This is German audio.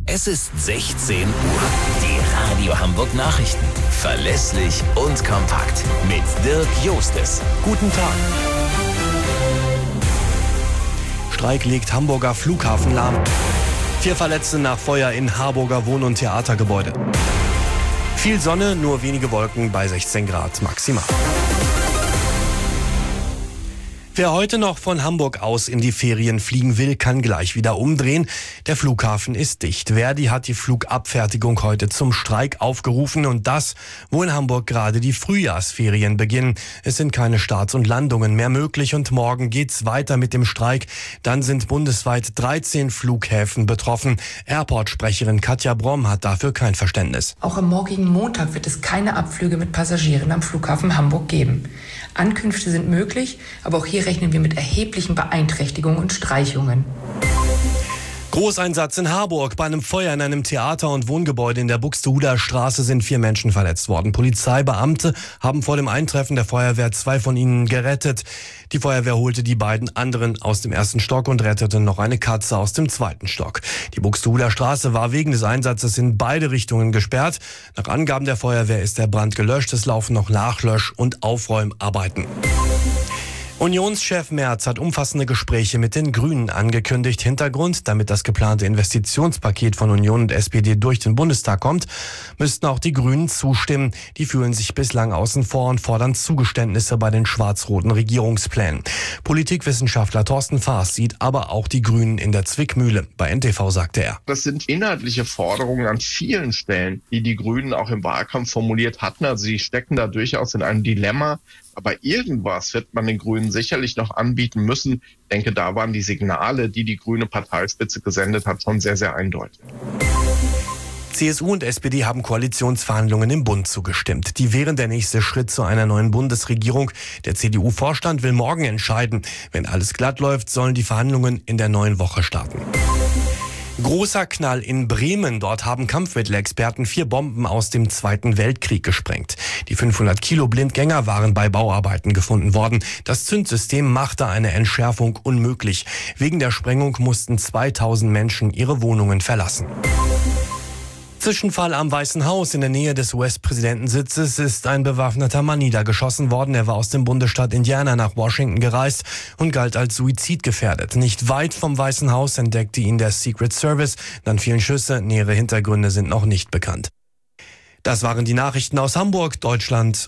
Es ist 16 Uhr. Die Radio Hamburg Nachrichten. Verlässlich und kompakt. Mit Dirk Jostes. Guten Tag. Streik legt Hamburger Flughafen lahm. 4 Verletzte nach Feuer in Harburger Wohn- und Theatergebäude. Viel Sonne, nur wenige Wolken bei 16 Grad maximal. Wer heute noch von Hamburg aus in die Ferien fliegen will, kann gleich wieder umdrehen. Der Flughafen ist dicht. Verdi hat die Flugabfertigung heute zum Streik aufgerufen und das, wo in Hamburg gerade die Frühjahrsferien beginnen. Es sind keine Starts und Landungen mehr möglich und morgen geht's weiter mit dem Streik. Dann sind bundesweit 13 Flughäfen betroffen. Airport-Sprecherin Katja Bromm hat dafür kein Verständnis. Auch am morgigen Montag wird es keine Abflüge mit Passagieren am Flughafen Hamburg geben. Ankünfte sind möglich, aber auch hier rechnen wir mit erheblichen Beeinträchtigungen und Streichungen. Großeinsatz in Harburg. Bei einem Feuer in einem Theater- und Wohngebäude in der Buxtehuder Straße sind 4 Menschen verletzt worden. Polizeibeamte haben vor dem Eintreffen der Feuerwehr 2 von ihnen gerettet. Die Feuerwehr holte die beiden anderen aus dem 1. Stock und rettete noch eine Katze aus dem 2. Stock. Die Buxtehuder Straße war wegen des Einsatzes in beide Richtungen gesperrt. Nach Angaben der Feuerwehr ist der Brand gelöscht. Es laufen noch Nachlösch- und Aufräumarbeiten. Unionschef Merz hat umfassende Gespräche mit den Grünen angekündigt. Hintergrund, damit das geplante Investitionspaket von Union und SPD durch den Bundestag kommt, müssten auch die Grünen zustimmen. Die fühlen sich bislang außen vor und fordern Zugeständnisse bei den schwarz-roten Regierungsplänen. Politikwissenschaftler Thorsten Faas sieht aber auch die Grünen in der Zwickmühle. Bei NTV sagte er: Das sind inhaltliche Forderungen an vielen Stellen, die die Grünen auch im Wahlkampf formuliert hatten. Also sie stecken da durchaus in einem Dilemma. Aber irgendwas wird man den Grünen sicherlich noch anbieten müssen. Ich denke, da waren die Signale, die grüne Parteispitze gesendet hat, schon sehr, sehr eindeutig. CSU und SPD haben Koalitionsverhandlungen im Bund zugestimmt. Die wären der nächste Schritt zu einer neuen Bundesregierung. Der CDU-Vorstand will morgen entscheiden. Wenn alles glatt läuft, sollen die Verhandlungen in der neuen Woche starten. Großer Knall in Bremen. Dort haben Kampfmittelexperten 4 Bomben aus dem Zweiten Weltkrieg gesprengt. Die 500 Kilo Blindgänger waren bei Bauarbeiten gefunden worden. Das Zündsystem machte eine Entschärfung unmöglich. Wegen der Sprengung mussten 2000 Menschen ihre Wohnungen verlassen. Zwischenfall am Weißen Haus. In der Nähe des US-Präsidentensitzes ist ein bewaffneter Mann niedergeschossen worden. Er war aus dem Bundesstaat Indiana nach Washington gereist und galt als suizidgefährdet. Nicht weit vom Weißen Haus entdeckte ihn der Secret Service. Dann fielen Schüsse. Nähere Hintergründe sind noch nicht bekannt. Das waren die Nachrichten aus Hamburg, Deutschland